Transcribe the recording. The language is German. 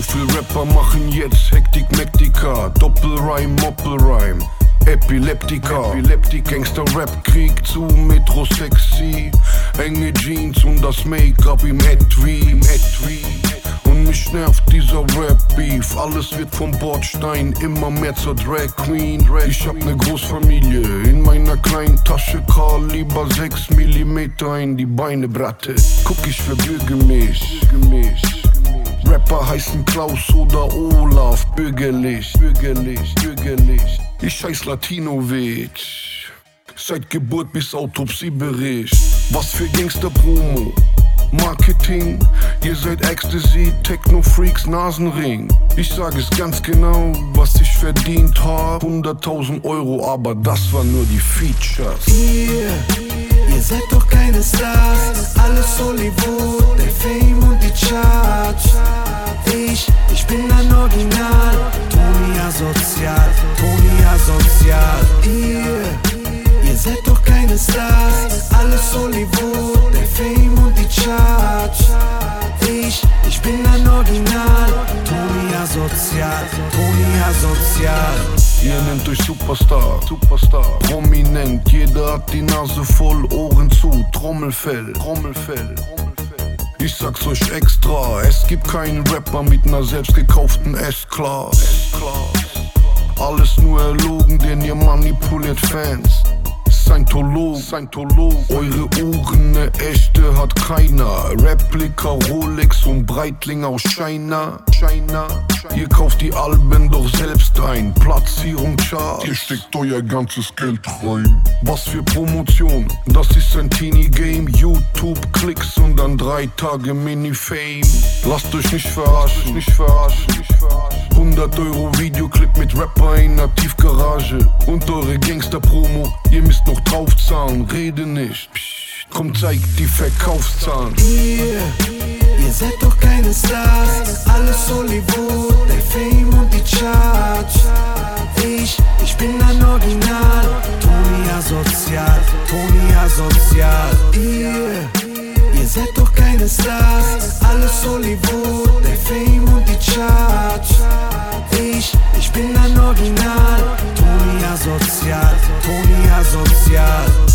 viel Rapper machen jetzt Hektik, Mektika, Doppelreim, Moppelreim, Epileptika, Gangster-Rap-Krieg zu Metro-Sexy, enge Jeans und das Make-up im Etui. Und mich nervt dieser Rap-Beef, alles wird vom Bordstein immer mehr zur Drag-Queen. Ich hab ne Großfamilie, in meiner kleinen Tasche Kaliber 6 mm in die Beine, Bratte. Guck, ich verbürge mich. Rapper heißen Klaus oder Olaf, bürgerlich. Ich heiß Latino-Witch, seit Geburt bis Autopsiebericht. Was für Gangster-Promo, Marketing, ihr seid Ecstasy, Techno-Freaks, Nasenring. Ich sag es ganz genau, was ich verdient hab, 100.000 Euro, aber das waren nur die Features. Ihr seid doch keine Stars, alles Hollywood, der Fame und die Charts. Ich bin ein Original, Tony asozial. Ihr seid doch keine Stars, alles Hollywood, der Fame und die Charts. Ich bin ein Original, Tony asozial. Ihr nennt euch Superstar, prominent, jeder hat die Nase voll, Ohren zu, Trommelfell. Ich sag's euch extra, es gibt keinen Rapper mit ner selbst gekauften S-Class. Alles nur erlogen, denn ihr manipuliert Fans. Scientolog, eure Uhren, ne echte hat keiner. Replika, Rolex und Breitling aus China. Ihr kauft die Alben doch selbst ein, Platzierung Charts. Ihr steckt euer ganzes Geld rein. Was für Promotion, das ist ein Teenie-Game. YouTube, Klicks und dann 3 Tage Mini-Fame. Lasst euch nicht verarschen. 100 Euro Videoclip mit Rapper in der Tiefgarage. Und eure Gangster-Promo, ihr müsst noch draufzahlen, rede nicht. Psst, komm, zeigt die Verkaufszahlen. Ihr seid doch keine Stars, alles Hollywood, der Fame und die Charts. Ich bin ein Original, Tony asozial. Ihr seid doch keine Stars, alles Hollywood, der Fame und die Charts. Ich bin ein Original, Tony asozial.